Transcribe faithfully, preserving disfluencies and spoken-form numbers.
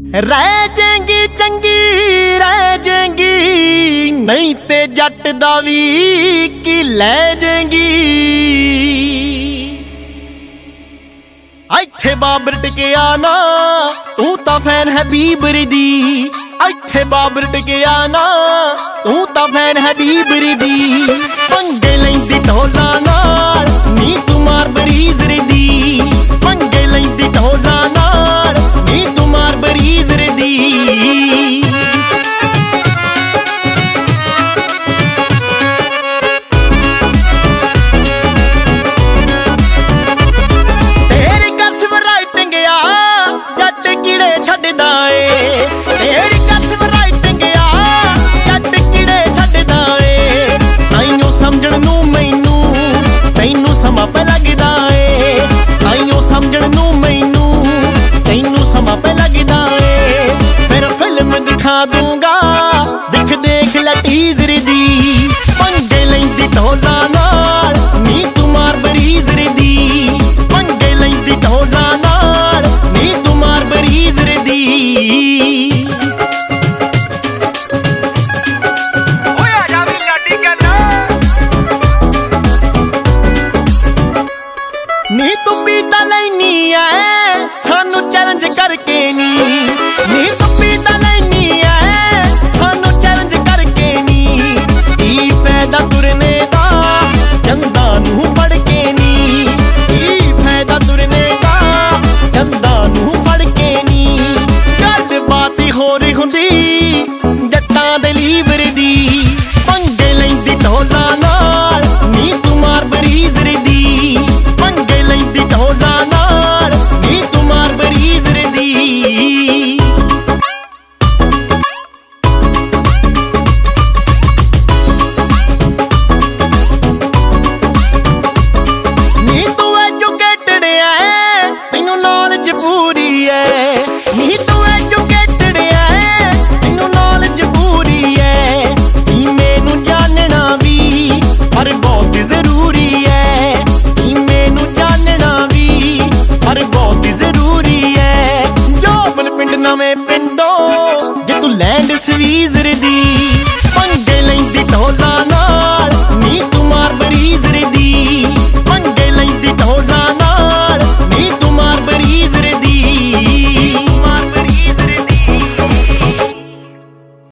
ਰਹਿ ਜਾਏਂਗੀ ਚੰਗੀ ਰਹਿ ਜਾਏਂਗੀ, ਨਹੀਂ ਤੇ ਜੱਟ ਦਾ ਵੀ ਕੀ ਲੈ ਜਾਏਂਗੀ। ਇੱਥੇ ਬਾਬਰ ਟਿਕਿਆ ਨਾ ਤੂੰ ਤਾਂ ਫੈਨ ਹੈ ਬੀਬਰ ਦੀ, ਇੱਥੇ ਬਾਬਰ ਟਿਕਿਆ ਨਾ ਤੂੰ ਤਾਂ ਫੈਨ ਹੈ ਬੀਬਰ ਦੀ। ਪੰਗੇ ਲੈਂਦੀ ਢੋਲਾਂ ਨਾਲ ਨੀ ਤੂੰ ਮਾਰ ਬਰੀਜ਼ਰ ਦੀ, ਪੰਗੇ ਲੈਂਦੀ ਢੋਲਾਂ ਨਾਲ ਨੀ ਤੂੰ ਮਾਰ ਬਰੀਜ਼ਰ ਦੀ। ਤੇਰੀ ਕਸਮ ਰਾਈਟਿੰਗ ਆ ਜੱਟ ਕੀੜੇ ਛੱਡਦਾ ਏ, ਤੇਰੀ ਕਸਮ ਰਾਈਟਿੰਗ ਆ ਜੱਟ ਕੀੜੇ ਛੱਡਦਾ ਏ। ਆਈਓ ਸਮਝਣ ਨੂੰ ਮੈਨੂੰ ਤੈਨੂੰ ਸਮਾਂ ਪੈ ਲੱਗਦਾ ਏ, ਆਈਓ ਸਮਝਣ ਨੂੰ ਮੈਨੂੰ ਤੈਨੂੰ ਸਮਾਂ ਪੈ ਲੱਗਦਾ ਏ। ਫਿਰ ਫਿਲਮ ਦਿਖਾ ਦੂੰਗਾ ਦਿਖ ਦੇਖ ਲੈ ਟੀਜ਼ਰ ਦੀ, ਪੰਗੇ ਲੈਂਦੀ ਢੋਲਾਂ ਨਾਲ ਨੀ ਤੂੰ ਮਾਰ ਬਰੀਜ਼ਰ ਦੀ, ਪੰਗੇ ਲੈਂਦੀ ਢੋਲਾਂ ਨਾਲ ਨੀ ਤੂੰ ਮਾਰ ਬਰੀਜ਼ਰ ਦੀ। ਨੀ ਤੂੰ ਪੀਤਾ ਲੈਨੀ ਐ ਸਾਨੂੰ ਚੈਲੰਜ ਕਰਕੇ ਨੀ, ਨੀ ਤੂੰ ਪੀਤਾ ਲੈਨੀ ਐ ਸਾਨੂੰ ਚੈਲੰਜ ਕਰਕੇ ਨੀ। ਕੀ ਫਾਇਦਾ ਤੁਰਨੇ ਦਾ ਜੰਦਾਂ ਨੂੰ ਫੜ ਕੇ ਨੀ, ਕੀ ਫਾਇਦਾ ਤੁਰਨੇ ਦਾ ਜੰਦਾਂ ਨੂੰ ਫੜ ਕੇ ਨੀ। ਗੱਲ ਬਾਤ ਹੋਰ ਹੁੰਦੀ ਜੱਟਾਂ ਦੇ ਲੀਵਰ ਦੀ, ਪੰਗੇ ਲੈਂਦੀ ਢੋਲਾਂ ਨਾਲ ਨੀ ਤੂੰ ਮਾਰ ਬਰੀਜ਼ਰ ਦੀ, ਪੰਗੇ ਲੈਂਦੀ ਢੋਲਾਂ ਨਾਲ ਨੀ ਤੂੰ ਮਾਰ ਬਰੀਜ਼ਰ ਦੀ। ਨੀ ਤੂੰ ਐਜੂਕੇਟਡ ਐ ਤੈਨੂੰ ਨੌਲੇਜ ਪੂਰੀ